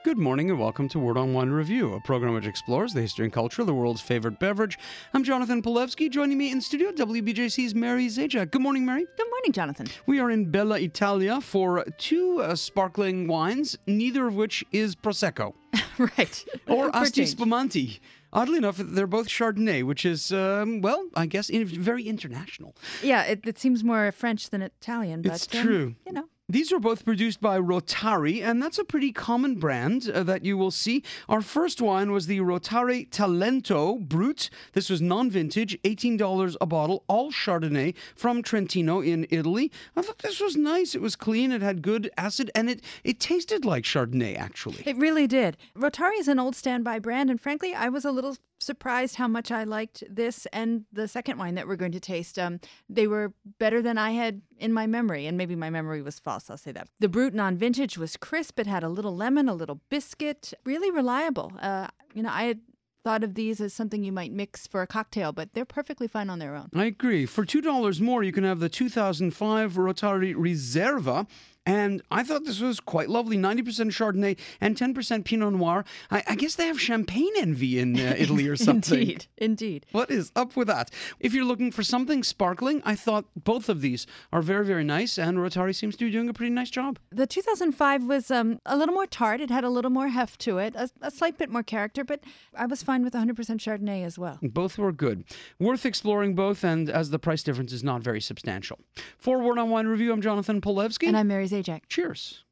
Good morning and welcome to Word on Wine Review, a program which explores the history and culture of the world's favorite beverage. I'm Jonathan Polewski. Joining me in studio, WBJC's Mary Zajac. Good morning, Mary. Good morning, Jonathan. We are in Bella Italia for two sparkling wines, neither of which is Prosecco. Right. Or Asti Spumante. Oddly enough, they're both Chardonnay, which is, I guess very international. Yeah, it seems more French than Italian, but It's true. These were both produced by Rotari, and that's a pretty common brand that you will see. Our first wine was the Rotari Talento Brut. This was non-vintage, $18 a bottle, all Chardonnay from Trentino in Italy. I thought this was nice. It was clean, it had good acid, and it tasted like Chardonnay, actually. It really did. Rotari is an old standby brand, and frankly, I was a little surprised how much I liked this and the second wine that we're going to taste. They were better than I had in my memory, and maybe my memory was false, I'll say that. The Brut non-vintage was crisp. It had a little lemon, a little biscuit, really reliable. I had thought of these as something you might mix for a cocktail, but they're perfectly fine on their own. I agree. For $2 more, you can have the 2005 Rotari Riserva. And I thought this was quite lovely, 90% Chardonnay and 10% Pinot Noir. I guess they have champagne envy in Italy or something. Indeed. What is up with that? If you're looking for something sparkling, I thought both of these are very, very nice, and Rotari seems to be doing a pretty nice job. The 2005 was a little more tart. It had a little more heft to it, a slight bit more character, but I was fine with 100% Chardonnay as well. Both were good. Worth exploring both, and as the price difference is not very substantial. For Word on Wine Review, I'm Jonathan Polewski. And I'm Mary Zajac. Cheers.